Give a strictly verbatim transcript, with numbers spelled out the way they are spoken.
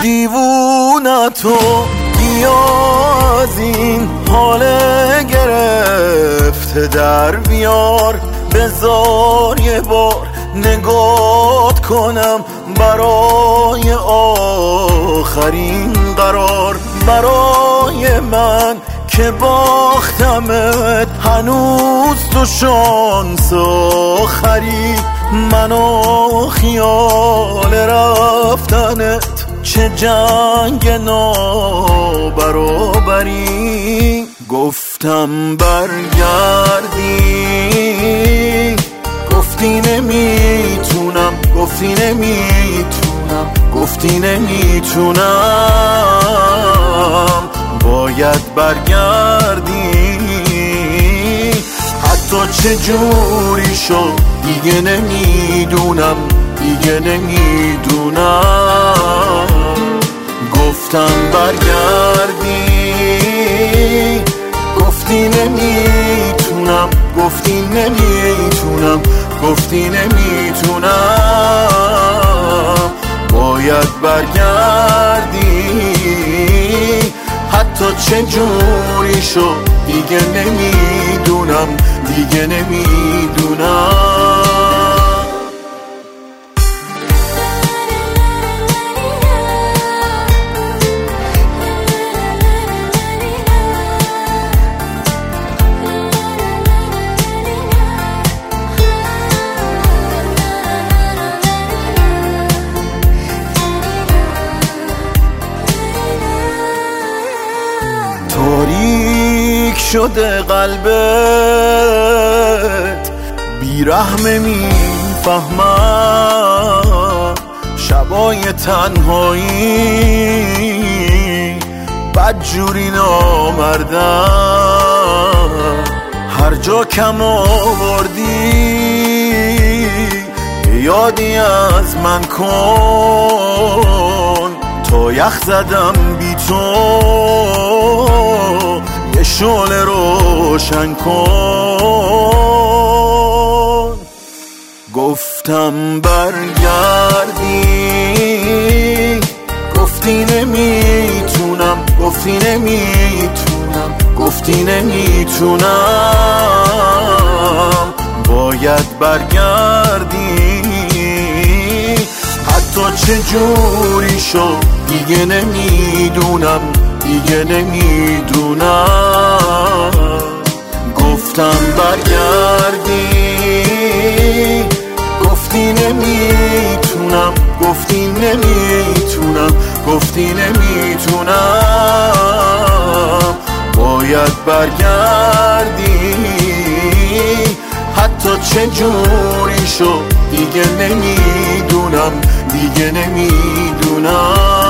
دیوونه تو بیا از این حال گرفته در بیار، بذار یه بار نگات کنم برای آخرین قرار. برای من که باختمت هنوز تو شانس آخری، منو خیال رفتنت چه جنگ نابرابری. گفتم برگردی، گفتی نمیتونم، گفتی نمیتونم، گفتی نمیتونم. باید برگردی، حتی چه جوری شد دیگه نمیدونم، دیگه نمیدونم. گفتم برگردی، گفتی نمیتونم، گفتی نمیتونم، گفتی نمیتونم. باید برگردی، حتی چه جوری شد دیگه نمیدونم، دیگه نمیدونم. تاریک شده قلبت، بیرحمه میفهمم. شبای تنهایی بدجوری نامردم. هر جا کم آوردی یادی از من کن، تا یخ زدم بی تو یه شعله روشن کن. گفتم برگردی، گفتی نمیتونم، گفتی نمیتونم، گفتی نمیتونم. باید برگردی، حتی چه جوری شد دیگه نمیدونم، دیگه نمیدونم. گفتم برگردی، گفتی نمیتونم، گفتی نمیتونم، گفتی نمیتونم. باید برگردی، حتی چه جوری شد دیگه نمیدونم، دیگه نمیدونم.